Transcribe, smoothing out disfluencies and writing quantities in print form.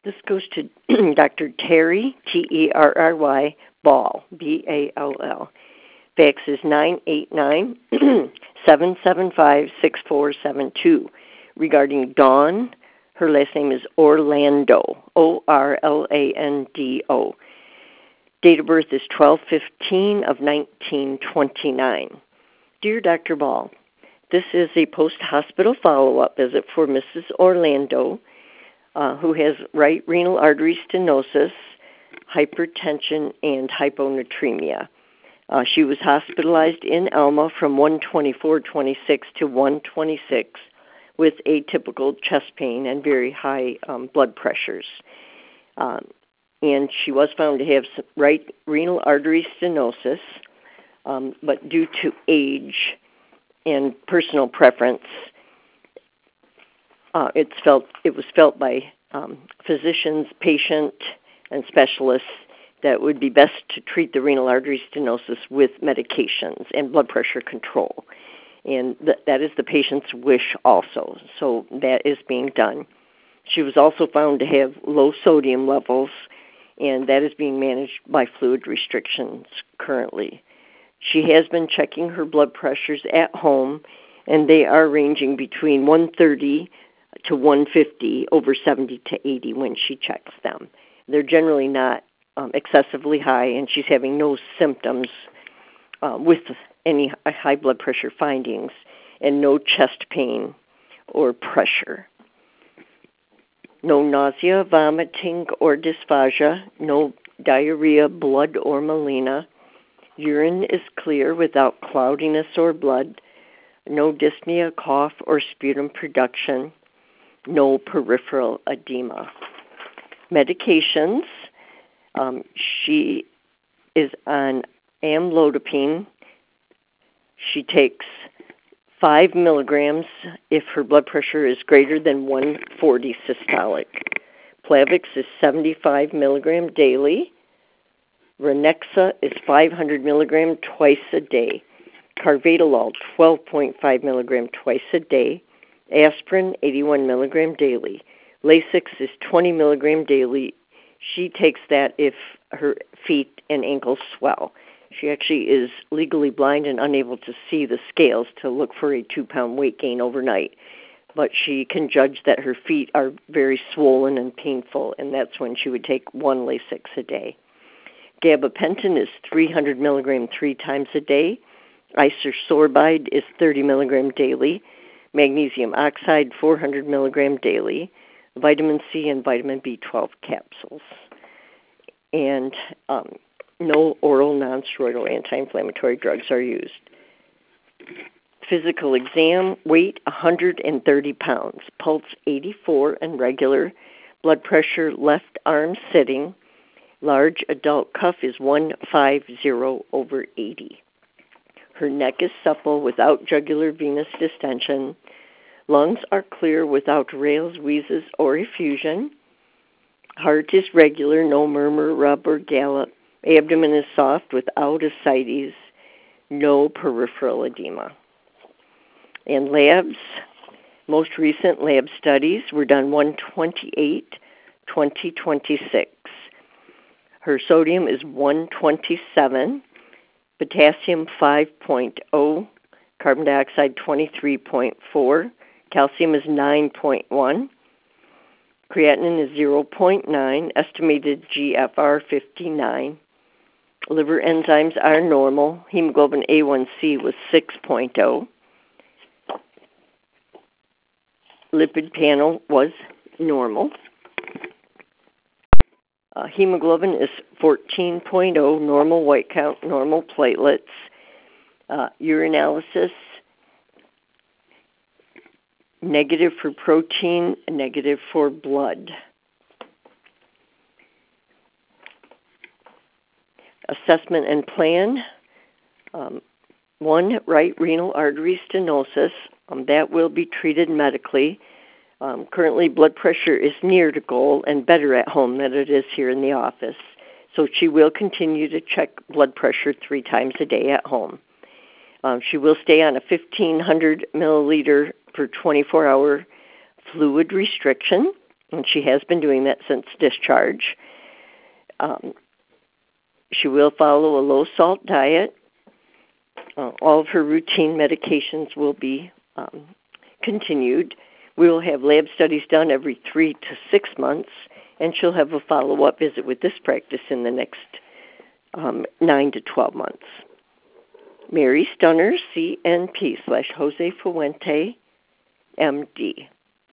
This goes to Dr. Terry, Terry Ball, Ball. Fax is 989-775-6472 regarding Dawn. Her last name is Orlando, Orlando. Date of birth is 12/15 of 1929. Dear Dr. Ball, this is a post-hospital follow-up visit for Mrs. Orlando, who has right renal artery stenosis, hypertension, and hyponatremia. She was hospitalized in Alma from 1/24/26 to 1/26 with atypical chest pain and very high blood pressures. And she was found to have right renal artery stenosis, but due to age and personal preference, it was felt by physicians, patient, and specialists that would be best to treat the renal artery stenosis with medications and blood pressure control. And that is the patient's wish also, so that is being done. She was also found to have low sodium levels, and that is being managed by fluid restrictions currently. She has been checking her blood pressures at home, and they are ranging between 130 to 150 over 70 to 80 when she checks them. They're generally not excessively high, and she's having no symptoms with any high blood pressure findings, and no chest pain or pressure. No nausea, vomiting, or dysphagia, no diarrhea, blood, or melena. Urine is clear without cloudiness or blood. No dyspnea, cough, or sputum production. No peripheral edema. Medications, she is on amlodipine. She takes 5 milligrams if her blood pressure is greater than 140 systolic. Plavix is 75 milligram daily. Ranexa is 500 milligram twice a day. Carvedilol, 12.5 milligram twice a day. Aspirin, 81 milligram daily. Lasix is 20 milligram daily. She takes that if her feet and ankles swell. She actually is legally blind and unable to see the scales to look for a 2-pound weight gain overnight. But she can judge that her feet are very swollen and painful, and that's when she would take 1 Lasix a day. Gabapentin is 300 milligram 3 times a day. Isosorbide is 30 milligram daily. Magnesium oxide, 400 milligram daily. Vitamin C and vitamin B12 capsules. And no oral non-steroidal anti-inflammatory drugs are used. Physical exam, weight 130 pounds, pulse 84 and regular, blood pressure left arm sitting, large adult cuff is 150/80. Her neck is supple without jugular venous distension. Lungs are clear without rales, wheezes, or effusion. Heart is regular, no murmur, rub, or gallop. Abdomen is soft without ascites. No peripheral edema. And labs, most recent lab studies were done 1/28/2026. Her sodium is 127, potassium 5.0, carbon dioxide 23.4, calcium is 9.1, creatinine is 0.9, estimated GFR 59. Liver enzymes are normal. Hemoglobin A1C was 6.0. Lipid panel was normal. Hemoglobin is 14.0, normal white count, normal platelets. Urinalysis, negative for protein, negative for blood. Assessment and plan. 1, right renal artery stenosis. That will be treated medically. Currently, blood pressure is near to goal and better at home than it is here in the office. So she will continue to check blood pressure 3 times a day at home. She will stay on a 1,500 milliliter per 24-hour fluid restriction. and she has been doing that since discharge. She will follow a low-salt diet. All of her routine medications will be continued. We will have lab studies done every 3 to 6 months, and she'll have a follow-up visit with this practice in the next 9 to 12 months. Mary Stunner, CNP /Jose Fuente, MD.